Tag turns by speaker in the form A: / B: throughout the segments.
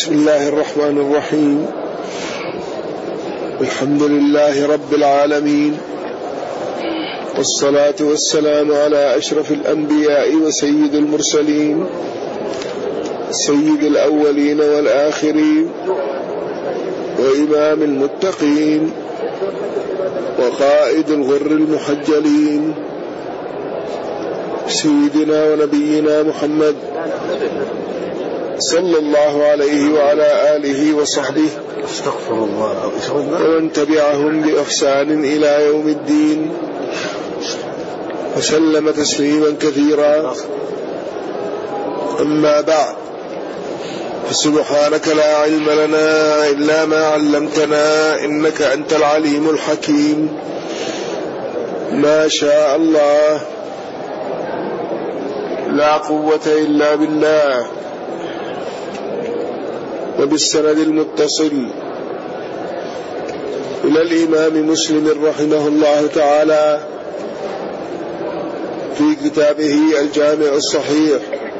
A: بسم الله الرحمن الرحيم. الحمد لله رب العالمين، والصلاة والسلام على أشرف الأنبياء وسيد المرسلين، سيد الأولين والآخرين، وإمام المتقين، وقائد الغر المحجلين، سيدنا ونبينا محمد صلى الله عليه وعلى آله وصحبه ومن تبعهم بإحسان إلى يوم الدين، وسلم تسليما كثيرا. أما بعد، فسبحانك لا علم لنا إلا ما علمتنا إنك أنت العليم الحكيم. ما شاء الله، لا قوة إلا بالله. وبالسند المتصل إلى الإمام مسلم رحمه الله تعالى في كتابه الجامع الصحيح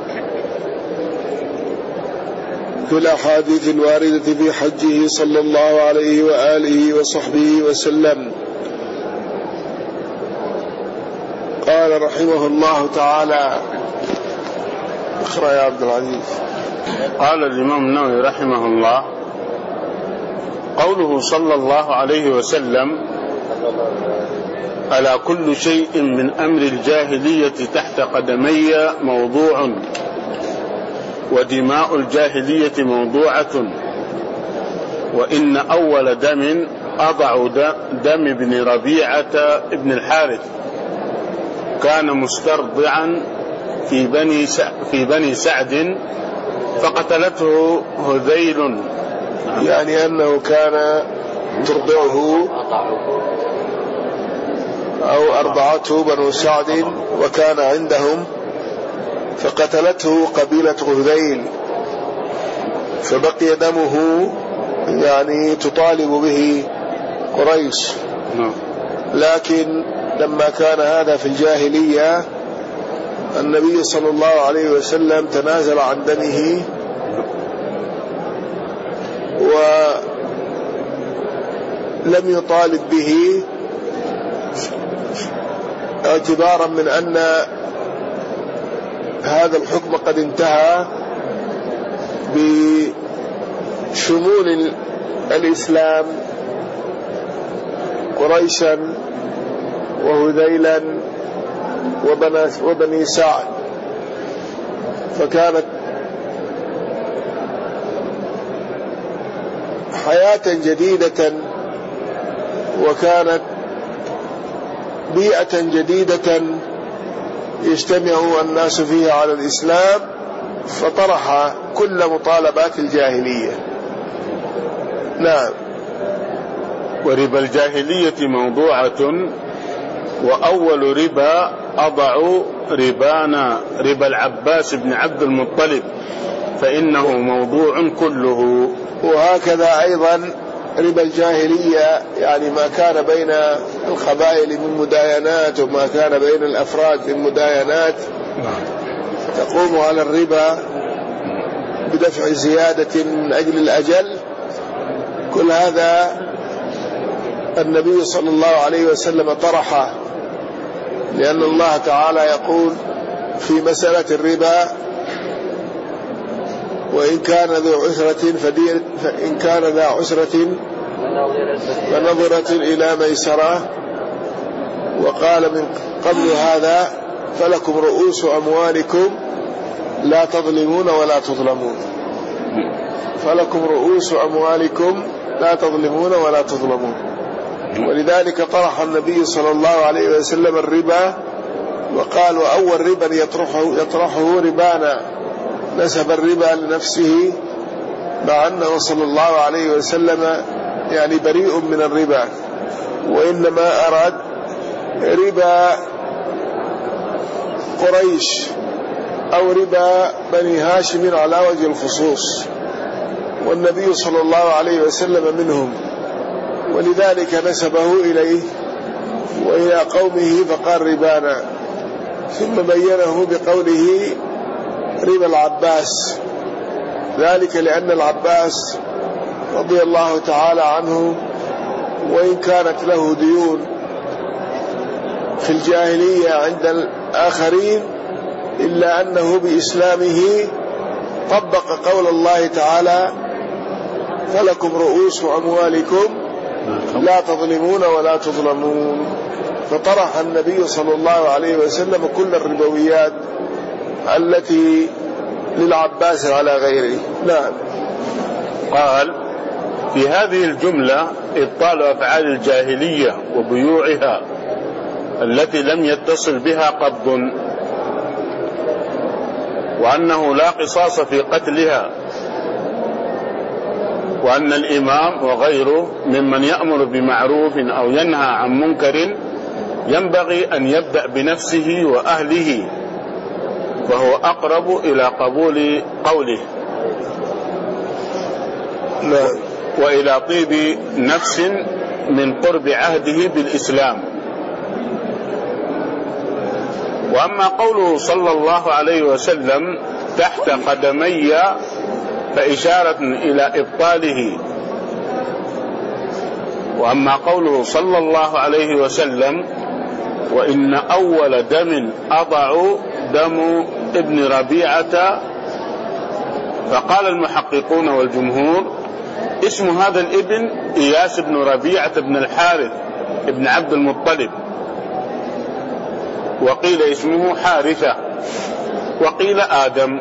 A: في الأحاديث الواردة في حجه صلى الله عليه وآله وصحبه وسلم، قال رحمه الله تعالى: اقرأ يا عبد العزيز.
B: قال الإمام النووي رحمه الله: قوله صلى الله عليه وسلم: ألا كل شيء من أمر الجاهلية تحت قدمي موضوع، ودماء الجاهلية موضوعة، وإن أول دم أضع دم ابن ربيعة ابن الحارث، كان مسترضعا في بني سعد، فقتلته هذيل،
A: يعني أنه كان ترضعه أو أرضعته بنو سعد وكان عندهم، فقتلته قبيلة هذيل، فبقي دمه يعني تطالب به قريش. لكن لما كان هذا في الجاهلية، النبي صلى الله عليه وسلم تنازل عن دمه، ولم يطالب به، اعتبارا من أن هذا الحكم قد انتهى بشمول الإسلام قريشا وهذيلا وبني سعد، فكانت حياة جديدة، وكانت بيئة جديدة يجتمع الناس فيها على الإسلام، فطرح كل مطالبات الجاهلية. نعم.
B: وربا الجاهلية موضوعة، وأول ربا أضع ربا العباس بن عبد المطلب، فإنه موضوع كله.
A: وهكذا أيضا ربا الجاهلية، يعني ما كان بين القبائل من مداينات، وما كان بين الأفراد من مداينات تقوم على الربا بدفع زيادة من أجل الأجل. كل هذا النبي صلى الله عليه وسلم طرحه، لأن الله تعالى يقول في مسألة الربا: وإن كان ذو عسرة فإن كان ذا عسرة فنظرة إلى ميسرة. وقال من قبل هذا: فلكم رؤوس أموالكم لا تظلمون ولا تظلمون. فلكم رؤوس أموالكم لا تظلمون ولا تظلمون. ولذلك طرح النبي صلى الله عليه وسلم الربا، وقال: وأول ربا يطرحه ربانا، نسب الربا لنفسه، مع أنه صلى الله عليه وسلم يعني بريء من الربا، وإنما أراد ربا قريش أو ربا بني هاشم على وجه الخصوص، والنبي صلى الله عليه وسلم منهم، ولذلك نسبه إليه وإلى قومه فقال ربانا، ثم بينه بقوله ربا العباس، ذلك لأن العباس رضي الله تعالى عنه وإن كانت له ديون في الجاهلية عند الآخرين إلا أنه بإسلامه طبق قول الله تعالى فلكم رؤوس أموالكم لا تظلمون ولا تظلمون، فطرح النبي صلى الله عليه وسلم كل الربويات التي للعباس على غيره. نعم.
B: قال في هذه الجملة إبطال أفعال الجاهلية وبيوعها التي لم يتصل بها قبض، وأنه لا قصاص في قتلها، وأن الإمام وغيره ممن يأمر بمعروف أو ينهى عن منكر ينبغي أن يبدأ بنفسه وأهله، فهو أقرب إلى قبول قوله وإلى طيب نفس من قرب عهده بالإسلام. وأما قوله صلى الله عليه وسلم تحت قدمي فإشارة إلى إبطاله. وأما قوله صلى الله عليه وسلم وإن أول دم أضع دم ابن ربيعة، فقال المحققون والجمهور اسم هذا الابن إياس بن ربيعة بن الحارث ابن عبد المطلب، وقيل اسمه حارثة، وقيل آدم.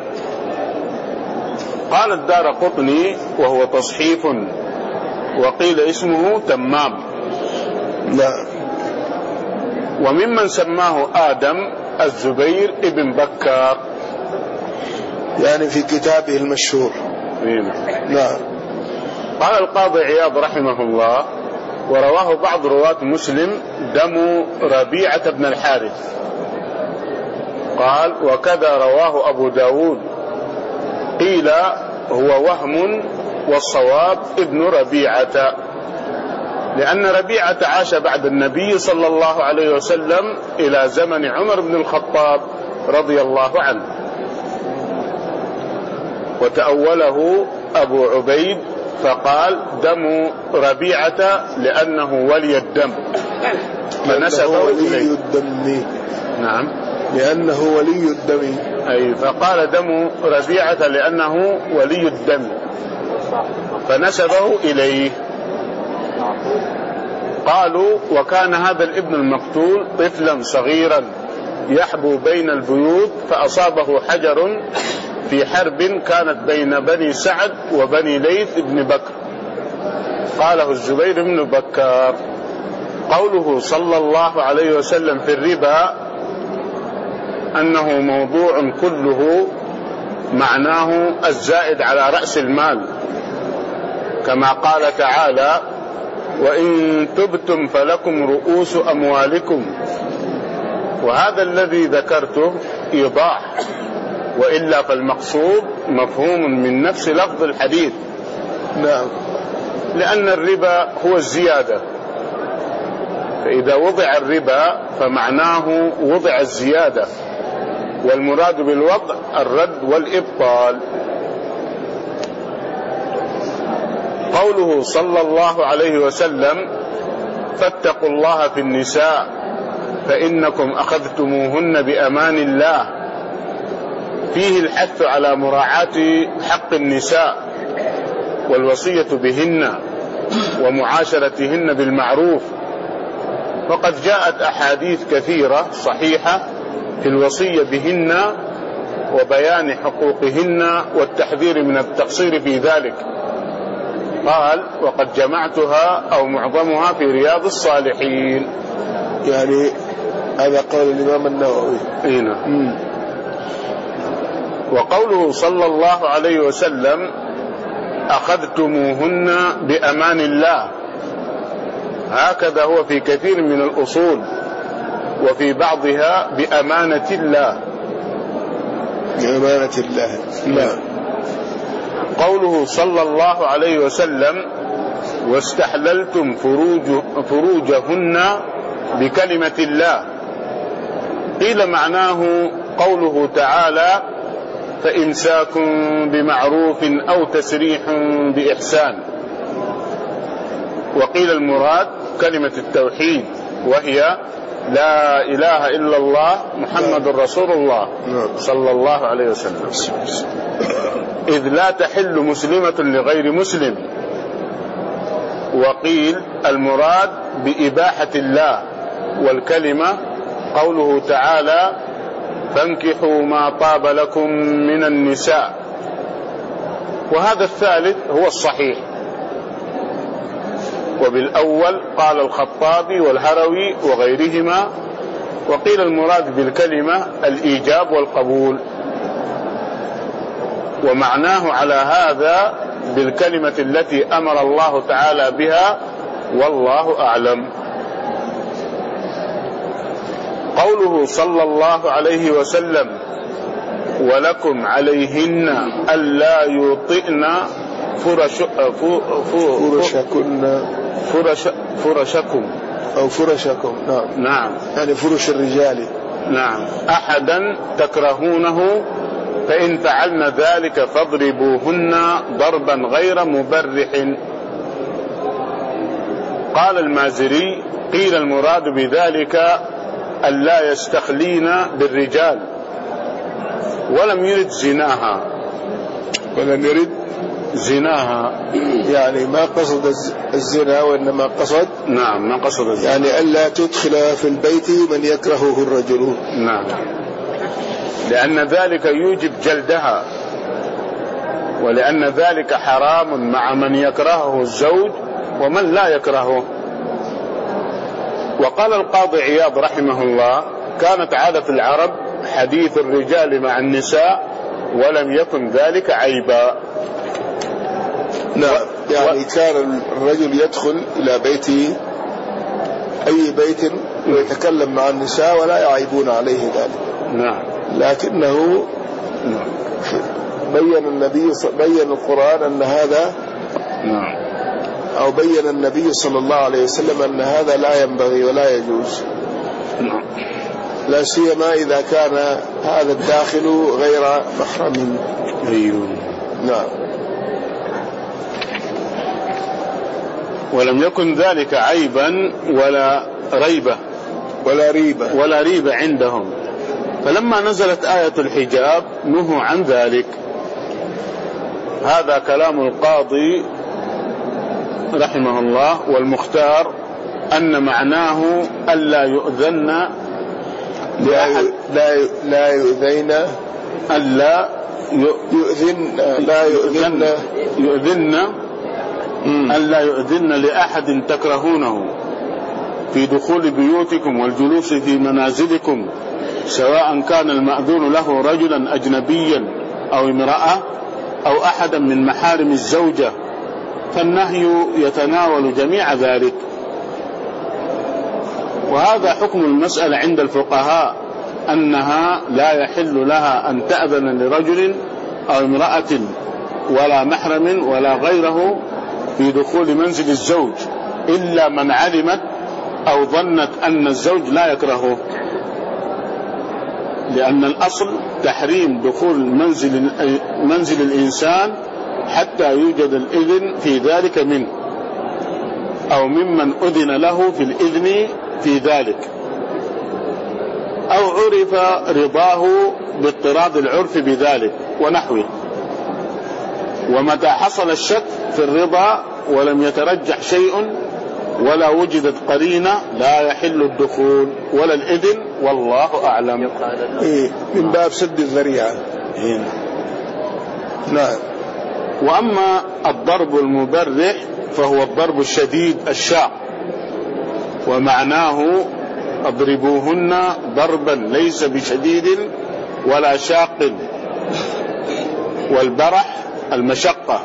B: قال الدارقطني وهو تصحيف، وقيل اسمه تمام.
A: لا.
B: وممن سماه آدم الزبير ابن بكار،
A: يعني في كتابه المشهور. نعم.
B: قال القاضي عياض رحمه الله ورواه بعض رواة مسلم دم ربيعة بن الحارث، قال وكذا رواه أبو داود، قيل هو وهم والصواب ابن ربيعة، لأن ربيعة عاش بعد النبي صلى الله عليه وسلم إلى زمن عمر بن الخطاب رضي الله عنه. وتأوله أبو عبيد فقال دم ربيعة لأنه ولي الدم، فنسبه إليه. نعم،
A: لأنه ولي الدم.
B: أي فقال دم ربيعة لأنه ولي الدم فنسبه إليه. قالوا وكان هذا الابن المقتول طفلا صغيرا يحبو بين البيوت، فأصابه حجر في حرب كانت بين بني سعد وبني ليث بن بكر، قاله الزبير بن بكار. قوله صلى الله عليه وسلم في الربا أنه موضوع كله، معناه الزائد على رأس المال، كما قال تعالى وإن تبتم فلكم رؤوس أموالكم، وهذا الذي ذكرته إيضاح، وإلا فالمقصود مفهوم من نفس لفظ الحديث.
A: نعم.
B: لأن الربا هو الزيادة، فإذا وضع الربا فمعناه وضع الزيادة، والمراد بالوضع الرد والإبطال. قوله صلى الله عليه وسلم فاتقوا الله في النساء فإنكم أخذتموهن بأمان الله، فيه الحث على مراعاة حق النساء والوصية بهن ومعاشرتهن بالمعروف، وقد جاءت أحاديث كثيرة صحيحة في الوصية بهن وبيان حقوقهن والتحذير من التقصير في ذلك. قال وقد جمعتها أو معظمها في رياض الصالحين،
A: يعني هذا قول الإمام النووي.
B: نعم. وقوله صلى الله عليه وسلم أخذتموهن بأمان الله، هكذا هو في كثير من الأصول، وفي بعضها بأمانة الله.
A: بأمانة الله.
B: لا. قوله صلى الله عليه وسلم واستحللتم فروجهن بكلمة الله، قيل معناه قوله تعالى فإمساك بمعروف أو تسريح بإحسان. وقيل المراد كلمة التوحيد وهي لا إله إلا الله محمد رسول الله صلى الله عليه وسلم، إذ لا تحل مسلمة لغير مسلم. وقيل المراد بإباحة الله والكلمة قوله تعالى فانكحوا ما طاب لكم من النساء، وهذا الثالث هو الصحيح. وبالأول قال الخطابي والهروي وغيرهما. وقيل المراد بالكلمة الإيجاب والقبول، ومعناه على هذا بالكلمة التي أمر الله تعالى بها، والله أعلم. قوله صلى الله عليه وسلم ولكم عليهن ألا يطئن فرشكم
A: أو فرشكم.
B: نعم
A: يعني فرش الرجال.
B: نعم أحدا تكرهونه، فإن فعلن ذلك فاضربوهن ضربا غير مبرح. قال المازري قيل المراد بذلك ألا يستخلين بالرجال، ولم يرد زناها.
A: ولم يرد
B: زناها
A: يعني ما قصد الزنا، وإنما قصد
B: نعم ما قصد الزنا،
A: يعني ألا تدخل في البيت من يكرهه الرجل.
B: نعم، لأن ذلك يوجب جلدها، ولأن ذلك حرام مع من يكرهه الزوج ومن لا يكرهه. وقال القاضي عياض رحمه الله كانت عادة العرب حديث الرجال مع النساء ولم يكن ذلك عيبا.
A: نعم، يعني كان الرجل يدخل إلى بيته أي بيت ويتكلم مع النساء ولا يعيبون عليه ذلك.
B: نعم،
A: لكنه بين القرآن أن هذا، أو بين النبي صلى الله عليه وسلم أن هذا لا ينبغي ولا يجوز، لا سيما إذا كان هذا الداخل غير محرم. نعم.
B: ولم يكن ذلك عيبا ولا ريبة عندهم، فلما نزلت آية الحجاب نهوا عن ذلك. هذا كلام القاضي رحمه الله، والمختار أن معناه ألا يؤذن لأحد،
A: لا يؤذين،
B: ألا ألا يؤذن لأحد تكرهونه في دخول بيوتكم والجلوس في منازلكم، سواء كان المأذون له رجلا أجنبيا أو امرأة أو أحدا من محارم الزوجة، فالنهي يتناول جميع ذلك. وهذا حكم المسألة عند الفقهاء، أنها لا يحل لها أن تأذن لرجل أو امرأة ولا محرم ولا غيره في دخول منزل الزوج، إلا من علمت أو ظنت أن الزوج لا يكرهه، لأن الأصل تحريم دخول منزل الإنسان حتى يوجد الإذن في ذلك منه أو ممن أذن له في الإذن في ذلك، أو عرف رضاه باضطراد العرف بذلك ونحوه. ومتى حصل الشك في الرضا ولم يترجح شيء ولا وجدت قرينة لا يحل الدخول ولا الإذن، والله أعلم.
A: من باب سد الذريعة. نعم.
B: وأما الضرب المبرح فهو الضرب الشديد الشاق، ومعناه اضربوهن ضربا ليس بشديد ولا شاق، والبرح المشقة،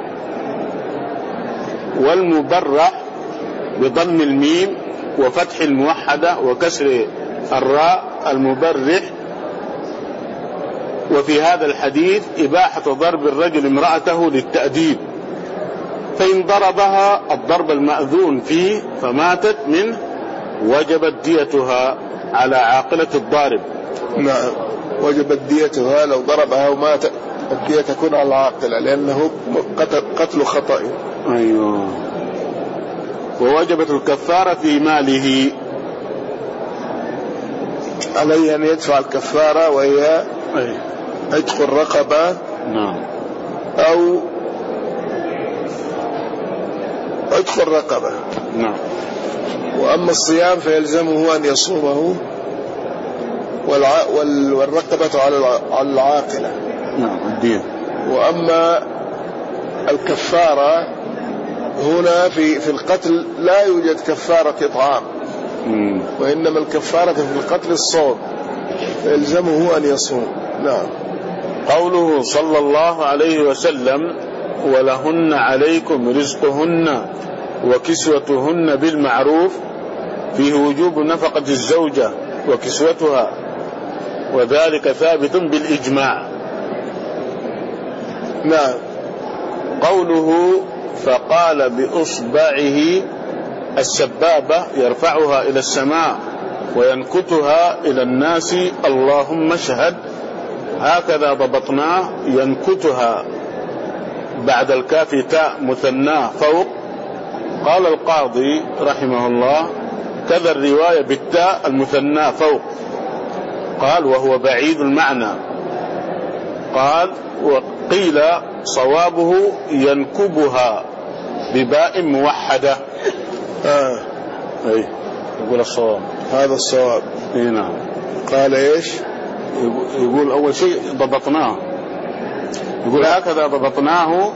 B: والمبرح بضم الميم وفتح الموحدة وكسر الراء المبرح. وفي هذا الحديث إباحة ضرب الرجل امرأته للتأديب، فإن ضربها الضرب المأذون فيه فماتت منه وجبت ديتها على عاقلة الضارب،
A: نعم وجبت ديتها لو ضربها ومات الدية تكون على العاقلة لأنه قتل خطأ.
B: أيوه. ووجبت الكفارة في ماله،
A: عليه أن يدفع الكفارة وهي عتق الرقبة.
B: نعم.
A: أو عتق الرقبة.
B: نعم.
A: وأما الصيام فيلزمه أن يصومه والرقبة على العاقلة.
B: نعم الدين.
A: وأما الكفارة هنا في القتل لا يوجد كفارة إطعام، وإنما الكفارة في القتل الصوم، فيلزمه أن يصوم. نعم.
B: قوله صلى الله عليه وسلم: ولهن عليكم رزقهن وكسوتهن بالمعروف، فيه وجوب نفقة الزوجة وكسوتها، وذلك ثابت بالإجماع.
A: نعم.
B: قوله: فقال بإصبعه السبابة يرفعها إلى السماء وينكتها إلى الناس اللهم اشهد، هكذا ضبطناه، ينكتها بعد الكاف تاء مثناه فوق. قال القاضي رحمه الله: كذا الرواية بالتاء المثناه فوق. قال: وهو بعيد المعنى. قال: وقيل صوابه ينكبها بباء موحدة. أي يقول الصواب،
A: هذا الصواب.
B: نعم.
A: قال إيش؟
B: يقول أول شيء ضبطناه، يقول هكذا ضبطناه،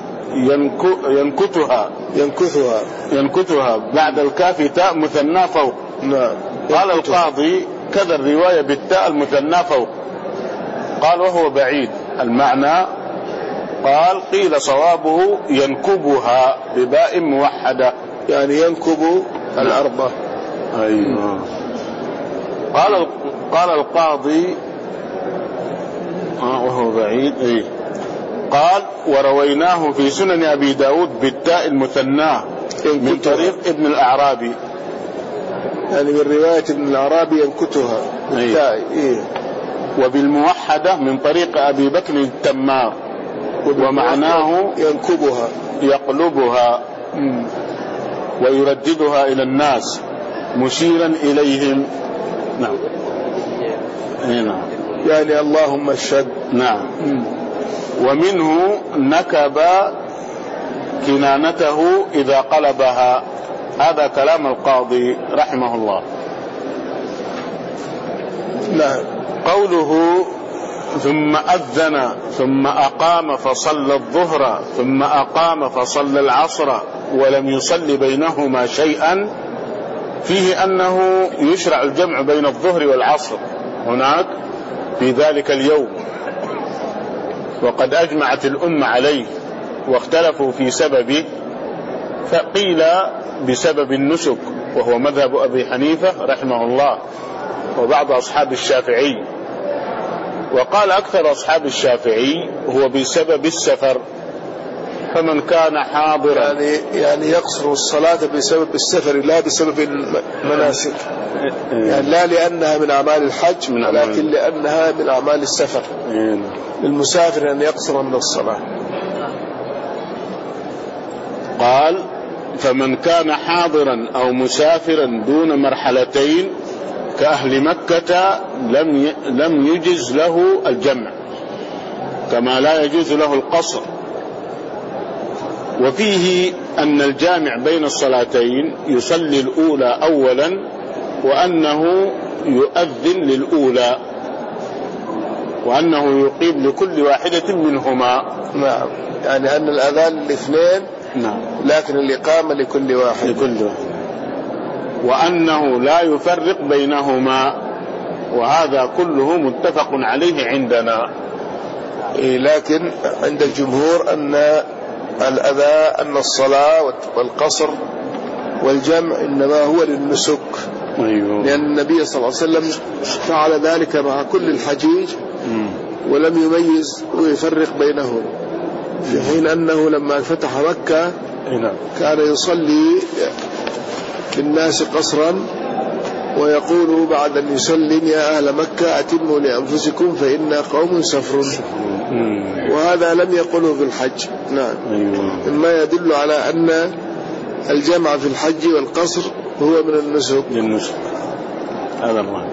B: ينكتها بعد الكاف تاء مثنى فوق.
A: نعم.
B: قال القاضي: كذا الرواية بالتاء المثنى فوق. قال: وهو بعيد المعنى. قال: قيل صوابه ينكبها بباء موحدة،
A: يعني ينكب الأربعة.
B: أيوة. قال القاضي: وهو بعيد. أي. قال: ورويناه في سنن أبي داود بالتاء المثناه من طريق ابن الأعرابي،
A: يعني من رواية ابن الأعرابي ينكتها بالتاء. إيه.
B: وبالموحدة من طريق أبي بكر التمار، ومعناه
A: ينكبها
B: يقلبها ويرددها إلى الناس مشيرا إليهم. نعم. هنا
A: يعني اللهم اشهد.
B: نعم. ومنه نكب كنانته إذا قلبها. هذا كلام القاضي رحمه الله.
A: نعم.
B: قوله: ثم أذن ثم أقام فصلى الظهر ثم أقام فصلى العصر ولم يصلي بينهما شيئا، فيه أنه يشرع الجمع بين الظهر والعصر هناك في ذلك اليوم، وقد أجمعت الأمة عليه واختلفوا في سببه، فقيل بسبب النسك وهو مذهب أبي حنيفة رحمه الله وبعض أصحاب الشافعي، وقال أكثر أصحاب الشافعي هو بسبب السفر، فمن كان حاضرا
A: يعني يقصر الصلاة بسبب السفر لا بسبب المناسك، يعني لا لأنها من أعمال الحج ولكن لأنها من أعمال السفر، للمسافر أن يقصر من الصلاة.
B: قال: فمن كان حاضرا أو مسافرا دون مرحلتين كأهل مكة لم يجز له الجمع، كما لا يجوز له القصر. وفيه أن الجامع بين الصلاتين يصلي الأولى أولا، وأنه يؤذن للأولى، وأنه يقيم لكل واحدة منهما.
A: نعم. يعني أن الأذان الاثنين،
B: نعم،
A: لكن الإقامة لكل واحد.
B: وأنه لا يفرق بينهما، وهذا كله متفق عليه عندنا.
A: لكن عند الجمهور أن أن الصلاة والقصر والجمع إنما هو للنسك.
B: أيوه.
A: لأن النبي صلى الله عليه وسلم فعل ذلك مع كل الحجيج ولم يميز ويفرق بينهم، في حين أنه لما فتح مكة كان يصلي بالناس قصرا ويقول بعد أن يسلم: يا أهل مكة أتموا لأنفسكم فإنا قوم سفر. وهذا لم يقله في الحج. نعم. مما يدل على أن الجمع في الحج والقصر هو من النسك.
B: هذا الرأي.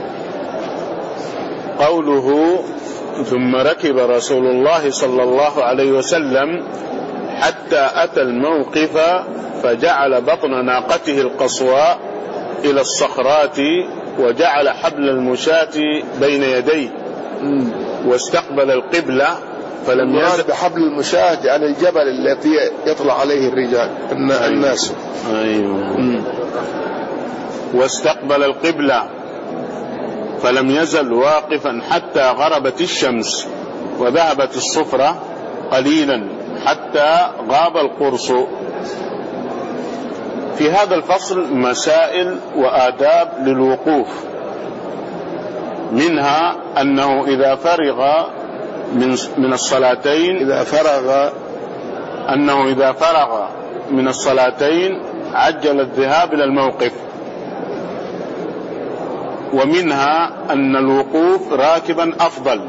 B: قوله: ثم ركب رسول الله صلى الله عليه وسلم حتى أتى الموقف فجعل بطن ناقته القصواء إلى الصخرات وجعل حبل المشاة بين يديه واستقبل القبلة فلم يزل.
A: بحبل المشاة يعني الجبل الذي يطلع عليه الرجال الناس.
B: أيوة. واستقبل القبلة فلم يزل واقفا حتى غربت الشمس وذهبت الصفرة قليلا حتى غاب القرص. في هذا الفصل مسائل وآداب للوقوف، منها أنه إذا فرغ من الصلاتين إذا فرغ من الصلاتين عجل الذهاب إلى الموقف. ومنها أن الوقوف راكبا أفضل،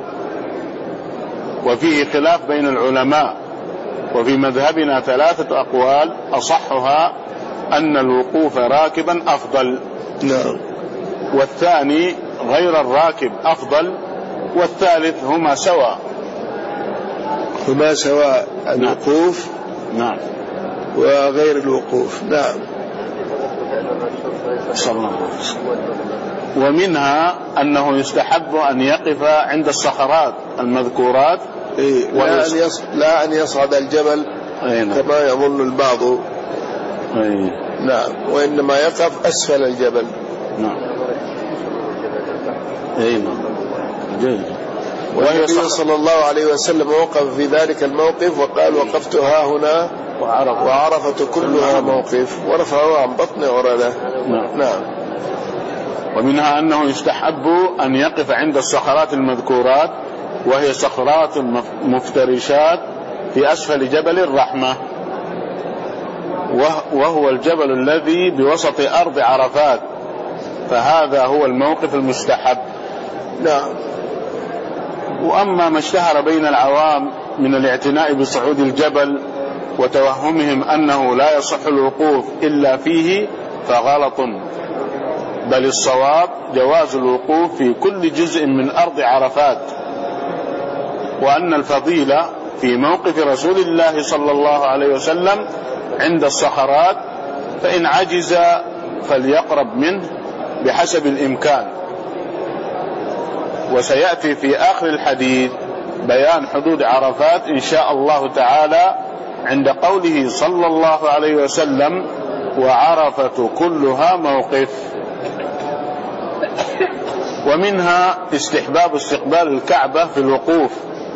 B: وفيه خلاف بين العلماء، وفي مذهبنا 3 أقوال أصحها أن الوقوف راكبا أفضل.
A: نعم.
B: والثاني غير الراكب أفضل، والثالث هما سواء.
A: الوقوف
B: نعم
A: وغير الوقوف. نعم.
B: صلى الله عليه وسلم. ومنها أنه يستحب أن يقف عند الصخرات المذكورات،
A: لا أن يصعد الجبل كما يظن البعض. نعم. وإنما يقف أسفل الجبل.
B: نعم.
A: والنبي صلى الله عليه وسلم وقف في ذلك الموقف وقال: وقفت ها هنا وعرفة كلها موقف، ورفعه عن بطن عرله. نعم.
B: ومنها أنه يستحب أن يقف عند الصخرات المذكورات، وهي صخرات مفترشات في أسفل جبل الرحمة، وهو الجبل الذي بوسط أرض عرفات، فهذا هو الموقف المستحب.
A: نعم.
B: وأما ما اشتهر بين العوام من الاعتناء بصعود الجبل وتوهمهم أنه لا يصح الوقوف إلا فيه فغلط، بل الصواب جواز الوقوف في كل جزء من أرض عرفات، وأن الفضيلة في موقف رسول الله صلى الله عليه وسلم عند الصخرات، فإن عجز فليقرب منه بحسب الإمكان. وسيأتي في آخر الحديث بيان حدود عرفات إن شاء الله تعالى عند قوله صلى الله عليه وسلم: وعرفة كلها موقف. ومنها استحباب استقبال الكعبة في الوقوف،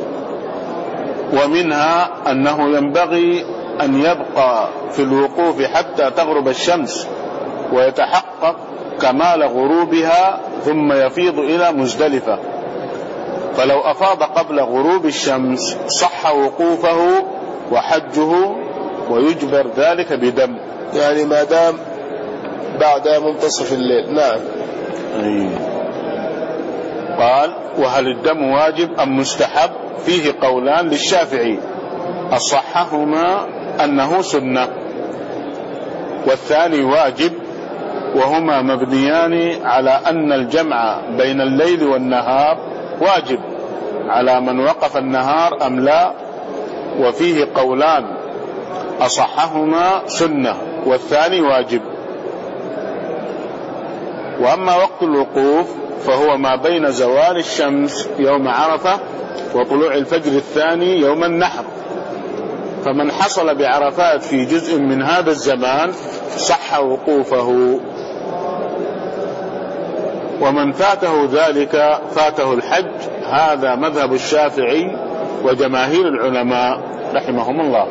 B: ومنها أنه ينبغي أن يبقى في الوقوف حتى تغرب الشمس ويتحقق كمال غروبها ثم يفيض إلى مزدلفة، فلو أفاض قبل غروب الشمس صح وقوفه وحجه ويجبر ذلك بدم،
A: يعني ما دام بعد منتصف الليل. نعم.
B: قال: وهل الدم واجب أم مستحب؟ فيه قولان للشافعي، أصحهما أنه سنة، والثاني واجب، وهما مبنيان على أن الجمع بين الليل والنهار واجب على من وقف النهار أم لا، وفيه قولان، أصحهما سنة والثاني واجب. وأما وقت الوقوف فهو ما بين زوال الشمس يوم عرفة وطلوع الفجر الثاني يوم النحر، فمن حصل بعرفات في جزء من هذا الزمان صح وقوفه، ومن فاته ذلك فاته الحج. هذا مذهب الشافعي وجماهير العلماء رحمهم الله.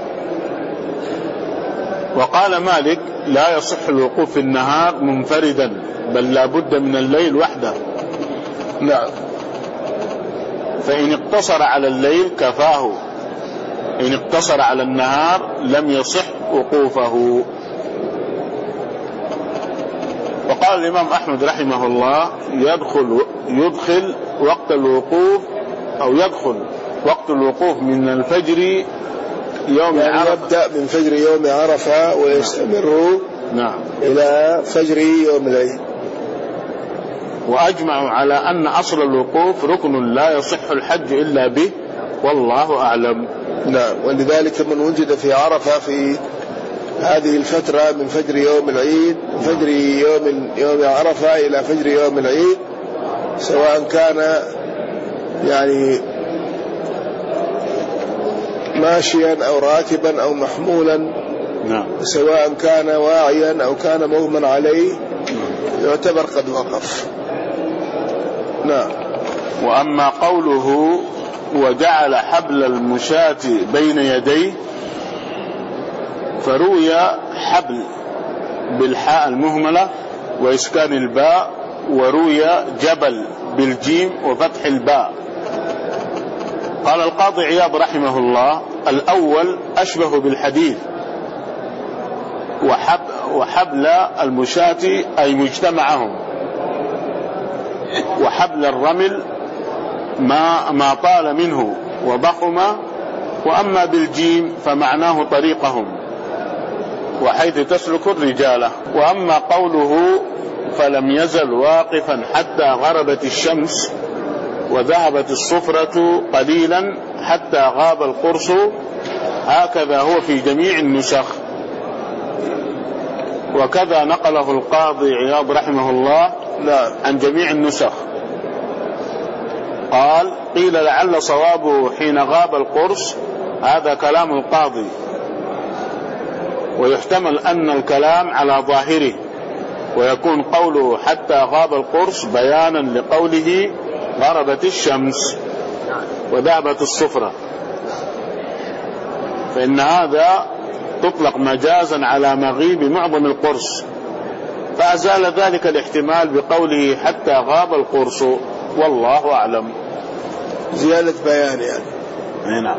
B: وقال مالك: لا يصح الوقوف في النهار منفردا، بل لا بد من الليل وحده.
A: نعم.
B: فإن اقتصر على الليل كفاه، إن اقتصر على النهار لم يصح وقوفه. وقال قال الإمام أحمد رحمه الله يدخل وقت الوقوف، أو يدخل وقت الوقوف من الفجر يوم
A: يعني
B: عرفة،
A: يبدأ من فجر يوم عرفة ويستمر
B: نعم
A: إلى فجر يوم العيد.
B: وأجمعوا على أن أصل الوقوف ركن لا يصح الحج إلا به، والله أعلم.
A: نعم. ولذلك من وجد في عرفة في هذه الفترة من فجر يوم العيد، من فجر يوم عرفة إلى فجر يوم العيد، سواء كان يعني ماشيا أو راكبا أو محمولا،
B: نعم.
A: سواء كان واعيا أو كان مغمى عليه، يعتبر قد وقف. نعم.
B: وأما قوله وجعل حبل المشاة بين يديه، فروي حبل بالحاء المهملة وإسكان الباء، وروي جبل بالجيم وفتح الباء. قال القاضي عياض رحمه الله: الأول أشبه بالحديث، وحبل المشاة أي مجتمعهم، وحبل الرمل ما طال منه وضخم، وأما بالجيم فمعناه طريقهم وحيث تسلك الرجالة. وأما قوله فلم يزل واقفا حتى غربت الشمس وذهبت الصفرة قليلا حتى غاب القرص، هكذا هو في جميع النسخ. وكذا نقله القاضي عياض رحمه الله عن جميع النسخ. قال: قيل لعل صوابه حين غاب القرص، هذا كلام القاضي، ويحتمل أن الكلام على ظاهره، ويكون قوله حتى غاب القرص بيانا لقوله غربت الشمس وذهبت الصفرة، فإن هذا تطلق مجازا على مغيب معظم القرص، فأزال ذلك الاحتمال بقوله حتى غاب القرص، والله أعلم.
A: زيادة بيان يعني.
B: نعم.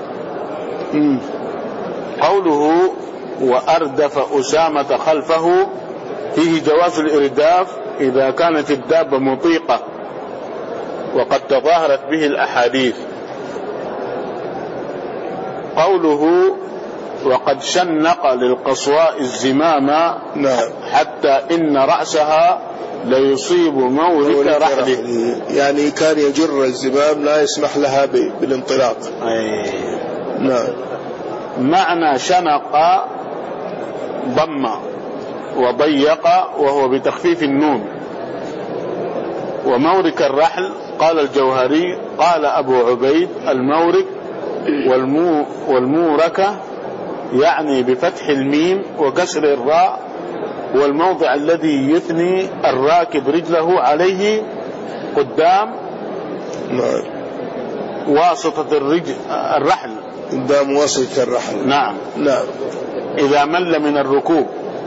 B: قوله وأردف أسامة خلفه، فيه جواز الإرداف إذا كانت الدابة مطيقة، وقد تظاهرت به الأحاديث. قوله وقد شنق للقصواء الزمام،
A: نعم.
B: حتى إن رأسها ليصيب مورك رحله،
A: يعني كان يجر الزمام لا يسمح لها بالانطلاق. نعم.
B: معنى شنق ضم وضيق، وهو بتخفيف النون. ومورك الرحل، قال الجوهري قال أبو عبيد: المورك والموركة يعني بفتح الميم وكسر الراء، والموضع الذي يثني الراكب رجله عليه قدام واسطة الرحل،
A: قدام واسطة الرحل.
B: نعم.
A: نعم.
B: إذا مل من الركوب.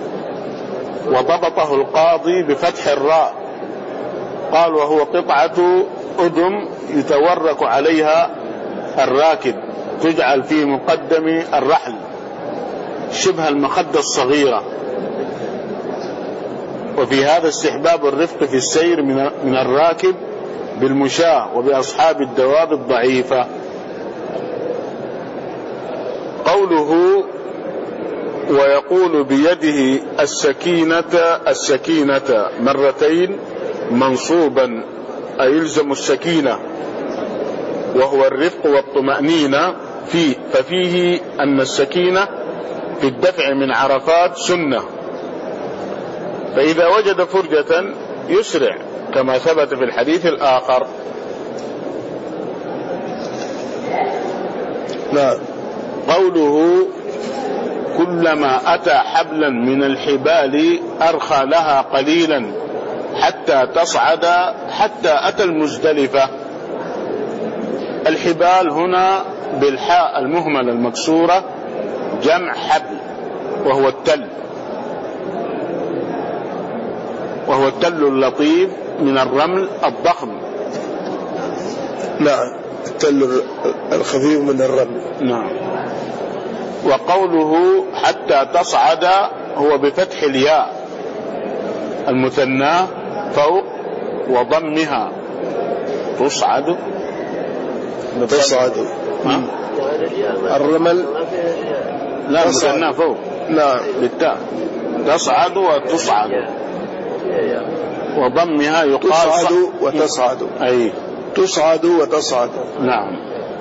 B: وضبطه القاضي بفتح الراء، قال: وهو قطعة أدم يتورك عليها الراكب، تجعل في مقدم الرحل شبه المخدة الصغيرة. وفي هذا استحباب الرفق في السير من الراكب بالمشاة وبأصحاب الدواب الضعيفة. قوله ويقول بيده السكينة مرتين منصوبا، أي يلزم السكينة، وهو الرفق والطمأنينة فيه، ففيه أن السكينة في الدفع من عرفات سنة، فإذا وجد فرجة يسرع كما ثبت في الحديث الآخر.
A: نعم.
B: قوله كلما أتى حبلا من الحبال أرخى لها قليلا حتى تصعد، حتى أتى المزدلفة. الحبال هنا بالحاء المهملة المكسورة جمع حبل، وهو التل اللطيف من الرمل الضخم.
A: نعم. التل الخفيف من الرمل.
B: نعم. وقوله حتى تصعد هو بفتح الياء، المثنى فوق وضمها تصعد
A: الرمل
B: لا المثنى فوق
A: نعم
B: بالتاء تصعد وتصعد وضمها يقال
A: تصعد وتصعد
B: أي
A: تصعد وتصعد
B: نعم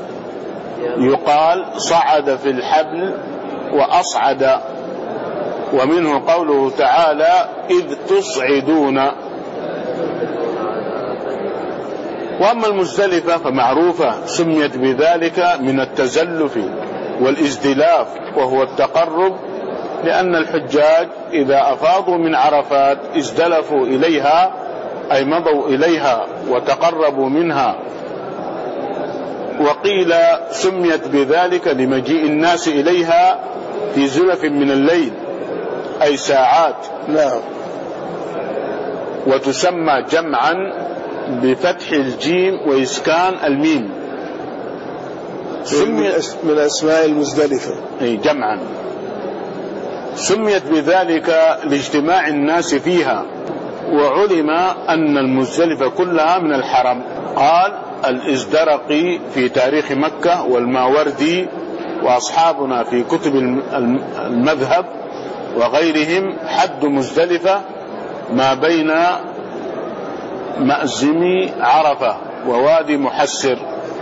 B: يقال صعد في الحبل وأصعد. ومنه قوله تعالى إذ تصعدون. وأما المزدلفة فمعروفة سميت بذلك من التزلف والازدلاف وهو التقرب، لأن الحجاج إذا أفاضوا من عرفات ازدلفوا إليها أي مضوا إليها وتقربوا منها. وقيل سميت بذلك لمجيء الناس إليها في زلف من الليل أي ساعات.
A: نعم.
B: وتسمى جمعا بفتح الجيم وإسكان الميم.
A: من أسماء المزدلفة
B: أي جمعا. سميت بذلك لاجتماع الناس فيها. وعلم أن المزدلفة كلها من الحرم. قال الإزدرقي في تاريخ مكة والماوردي وأصحابنا في كتب المذهب وغيرهم حد مزدلفة ما بين مأزم عرفة ووادي محسر،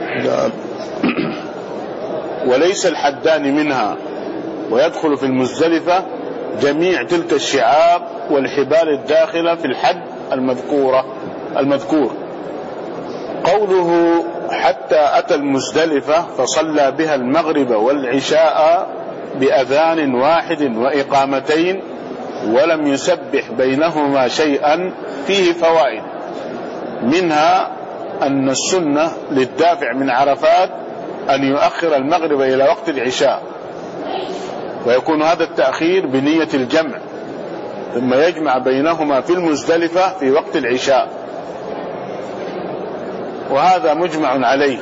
B: وليس الحدان منها. ويدخل في المزدلفة جميع تلك الشعاب والحبال الداخلة في الحد المذكور. قوله حتى أتى المزدلفة فصلى بها المغرب والعشاء بأذان واحد وإقامتين ولم يسبح بينهما شيئا فيه فوائد. منها أن السنة للدافع من عرفات أن يؤخر المغرب إلى وقت العشاء، ويكون هذا التأخير بنية الجمع، ثم يجمع بينهما في المزدلفة في وقت العشاء، وهذا مجمع عليه.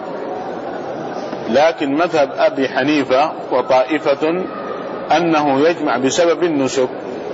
B: لكن مذهب أبي حنيفة وطائفة أنه يجمع بسبب النسك.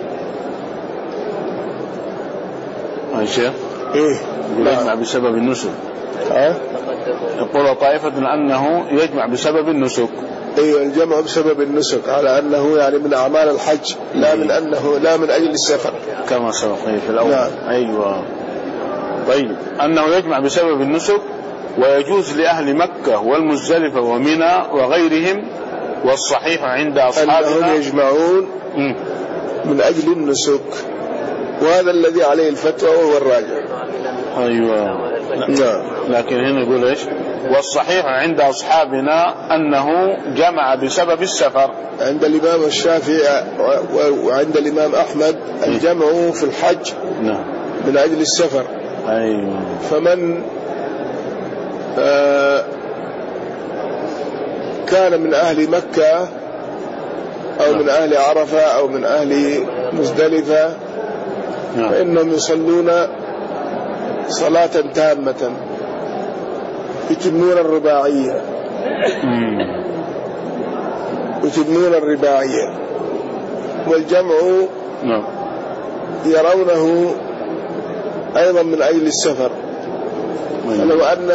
B: يجمع بسبب النسك. يقول طائفة أنه يجمع بسبب النسك.
A: أيوة الجمع بسبب النسك على أنه يعني من أعمال الحج لا من أجل السفر
B: كما سبق في الأول.
A: نعم.
B: أيوة. طيب أنه يجمع بسبب النسك، ويجوز لأهل مكة والمزدلفة ومنى وغيرهم. والصحيح عند أصحابنا
A: أنهم يجمعون من أجل النسك، وهذا الذي عليه الفتوى وهو الراجع.
B: أيوة. لكن هنا يقول إيش؟ والصحيح عند أصحابنا أنه جمع بسبب السفر.
A: عند الإمام الشافعي وعند الإمام أحمد الجمع في الحج من أجل السفر.
B: أيوة.
A: فمن كان من أهل مكة أو من أهل عرفة أو من أهل مزدلفة فإنهم يصلون صلاة تامة يتمون الرباعية. والجمع يرونه أيضا من أجل السفر. فلو أن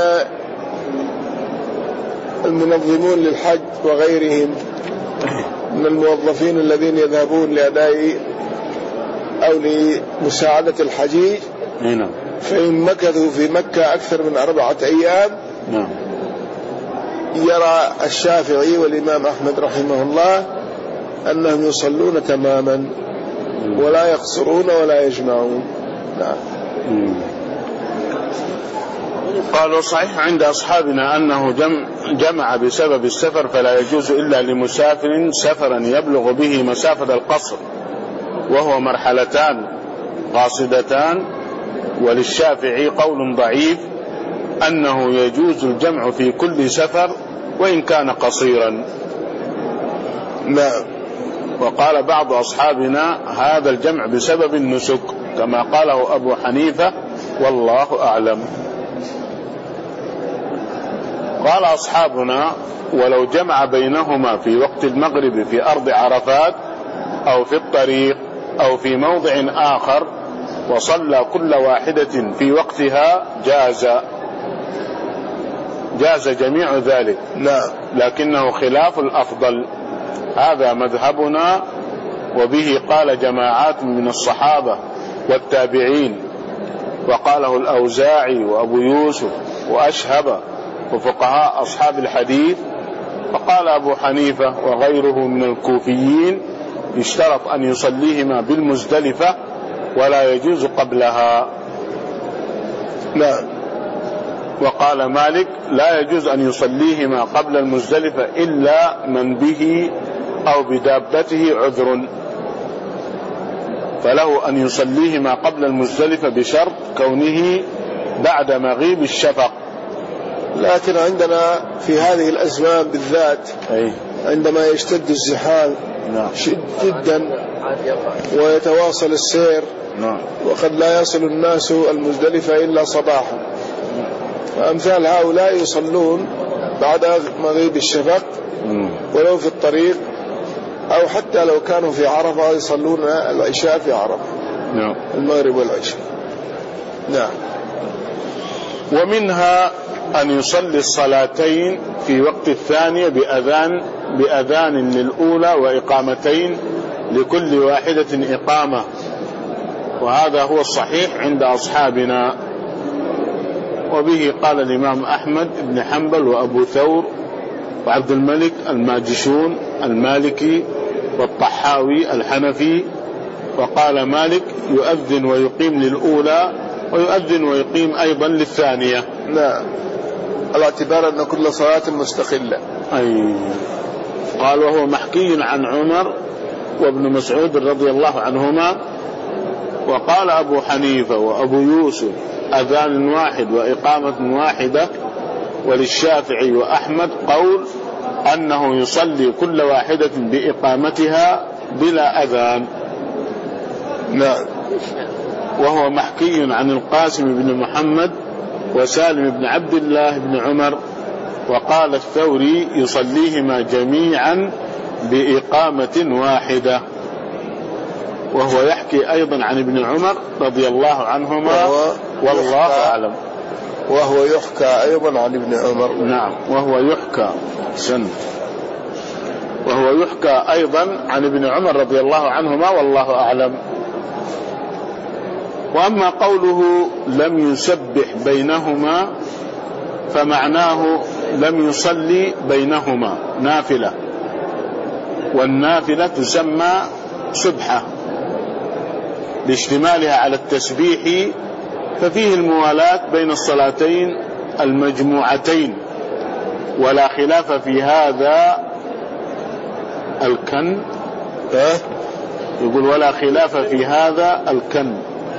A: المنظمون للحج وغيرهم من الموظفين الذين يذهبون لأداء أو لمساعدة الحجيج فإن مكثوا في مكة أكثر من 4 أيام يرى الشافعي والإمام أحمد رحمه الله أنهم يصلون تماما ولا يقصرون ولا يجمعون. نعم.
B: قالوا صحيح عند أصحابنا أنه جمع بسبب السفر، فلا يجوز إلا لمسافر سفرا يبلغ به مسافة القصر، وهو مرحلتان قاصدتان. وللشافعي قول ضعيف أنه يجوز الجمع في كل سفر وإن كان قصيرا.
A: نعم.
B: وقال بعض أصحابنا هذا الجمع بسبب النسك كما قاله أبو حنيفة والله أعلم. قال أصحابنا ولو جمع بينهما في وقت المغرب في أرض عرفات أو في الطريق أو في موضع آخر وصلى كل واحدة في وقتها جاز جميع ذلك.
A: نعم.
B: لكنه خلاف الأفضل. هذا مذهبنا، وبه قال جماعات من الصحابة والتابعين، وقاله الأوزاعي وأبو يوسف وأشهب وفقهاء أصحاب الحديث. فقال أبو حنيفة وغيره من الكوفيين يشترط أن يصليهما بالمزدلفة ولا يجوز قبلها.
A: نعم.
B: وقال مالك لا يجوز أن يصليهما قبل المزدلفة إلا من به أو بدابته عذر، فله أن يصليهما قبل المزدلفة بشرط كونه بعد مغيب الشفق.
A: لكن عندنا في هذه الأزمان بالذات عندما يشتد الزحام جدا ويتواصل السير وقد لا يصل الناس المزدلفة إلا صباحا، فأمثال هؤلاء يصلون بعد مغيب الشفق ولو في الطريق، أو حتى لو كانوا في عرفة يصلون العشاء في عرفة، المغرب والعشاء. نعم.
B: ومنها أن يصلي الصلاتين في وقت الثانية بأذان للأولى وإقامتين لكل واحدة إقامة، وهذا هو الصحيح عند أصحابنا. وبه قال الإمام أحمد بن حنبل وأبو ثور وعبد الملك الماجشون المالكي والطحاوي الحنفي. وقال مالك يؤذن ويقيم للأولى ويؤذن ويقيم أيضا للثانية.
A: نعم، على اعتبار أن كل صلاة مستقلة.
B: قال وهو محكي عن عمر وابن مسعود رضي الله عنهما. وقال أبو حنيفة وأبو يوسف أذان واحد وإقامة واحدة. وللشافعي وأحمد قول أنه يصلي كل واحدة بإقامتها بلا أذان.
A: نعم.
B: وهو محكي عن القاسم بن محمد وسالم بن عبد الله بن عمر. وقال الثوري يصليهما جميعا بإقامة واحدة. وهو يحكي أيضا عن ابن عمر رضي الله عنهما والله أعلم.
A: وهو يحكى أيضا عن ابن عمر.
B: نعم، وهو يحكى أيضا عن ابن عمر رضي الله عنهما والله أعلم. وأما قوله لم يسبح بينهما فمعناه لم يصلي بينهما نافلة، والنافلة تسمى سبحة لاشتمالها على التسبيح، ففيه الموالاة بين الصلاتين المجموعتين، ولا خلاف في هذا الكن. يقول ولا خلاف في هذا الكن،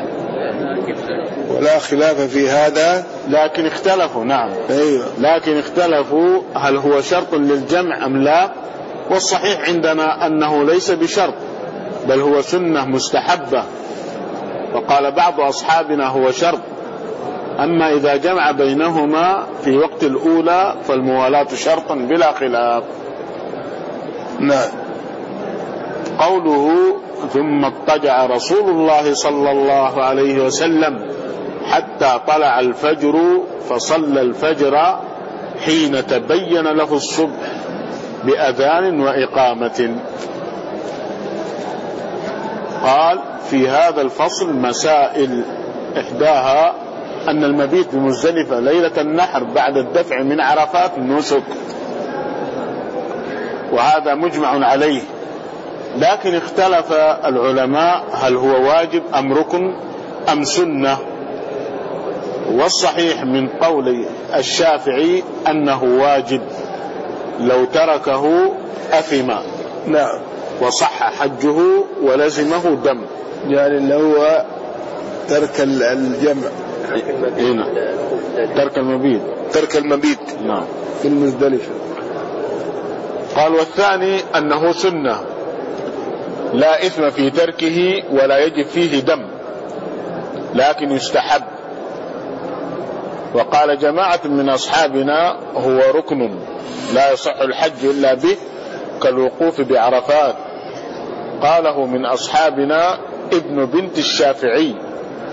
A: ولا خلاف في هذا،
B: لكن اختلفوا. نعم.
A: أيوة.
B: لكن اختلفوا هل هو شرط للجمع أم لا. والصحيح عندنا أنه ليس بشرط، بل هو سنة مستحبة. وقال بعض أصحابنا هو شرط، أما إذا جمع بينهما في وقت الأولى فالموالاة شرط بلا خلاف.
A: نعم.
B: قوله ثم اضطجع رسول الله صلى الله عليه وسلم حتى طلع الفجر فصلى الفجر حين تبين له الصبح بأذان وإقامة. قال في هذا الفصل مسائل، إحداها أن المبيت بمزدلفة ليلة النحر بعد الدفع من عرفات النسك، وهذا مجمع عليه، لكن اختلف العلماء هل هو واجب أم ركن أم سنة. والصحيح من قول الشافعي أنه واجب، لو تركه أثم.
A: نعم.
B: وصح حجه ولزمه دم.
A: يعني اللي هو ترك الجمع، ترك المبيت
B: نعم
A: في المزدلفة.
B: قال والثاني أنه سنة لا إثم في تركه ولا يجب فيه دم، لكن يستحب. وقال جماعة من أصحابنا هو ركن لا يصح الحج إلا به كالوقوف بعرفات. قاله من أصحابنا ابن بنت الشافعي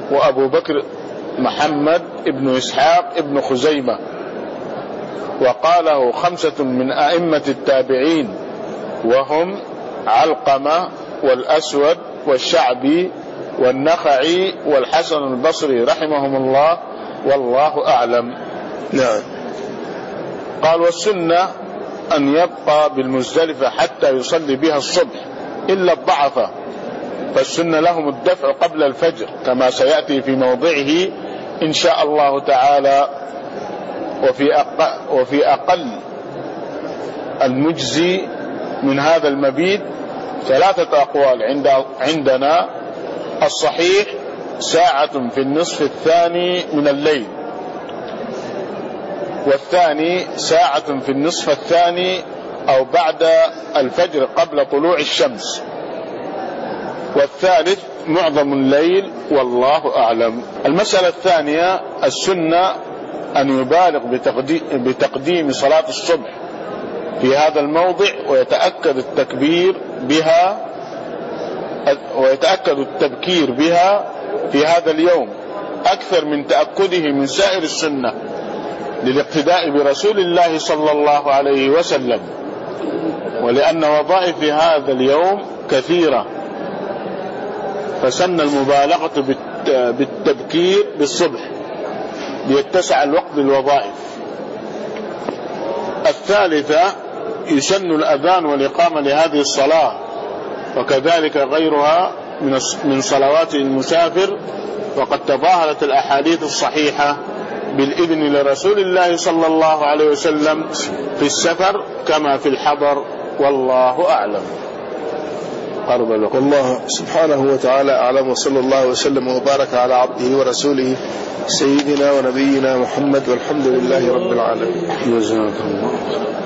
B: وأبو بكر محمد ابن إسحاق ابن خزيمة. وقاله 5 من أئمة التابعين وهم علقمة والأسود والشعبي والنخعي والحسن البصري رحمهم الله، والله أعلم.
A: نعم.
B: قال: والسنة أن يبقى بالمزدلفة حتى يصلي بها الصبح إلا الضعفة، فالسنة لهم الدفع قبل الفجر كما سيأتي في موضعه إن شاء الله تعالى. وفي أقل المجزي من هذا المبيت 3 أقوال عندنا: الصحيح 1 ساعة في النصف الثاني من الليل، والثاني 1 ساعة في النصف الثاني أو بعد الفجر قبل طلوع الشمس، والثالث معظم الليل، والله أعلم. المسألة الثانية: السنة أن يبالغ بتقديم صلاة الصبح في هذا الموضع، ويتأكد التبكير بها في هذا اليوم أكثر من تأكده من سائر السنة، للاقتداء برسول الله صلى الله عليه وسلم، ولأن وظائف هذا اليوم كثيرة، فسن المبالغة بالتبكير بالصبح ليتسع الوقت للوظائف. الثالثة: يسن الأذان والإقامة لهذه الصلاة، وكذلك غيرها من صلوات المسافر، وقد تظاهرت الأحاديث الصحيحة بالإذن لرسول الله صلى الله عليه وسلم في السفر كما في الحضر، والله أعلم.
A: والله سبحانه وتعالى أعلم، وصلى الله وسلم وبارك على عبده ورسوله سيدنا ونبينا محمد، والحمد لله رب العالمين.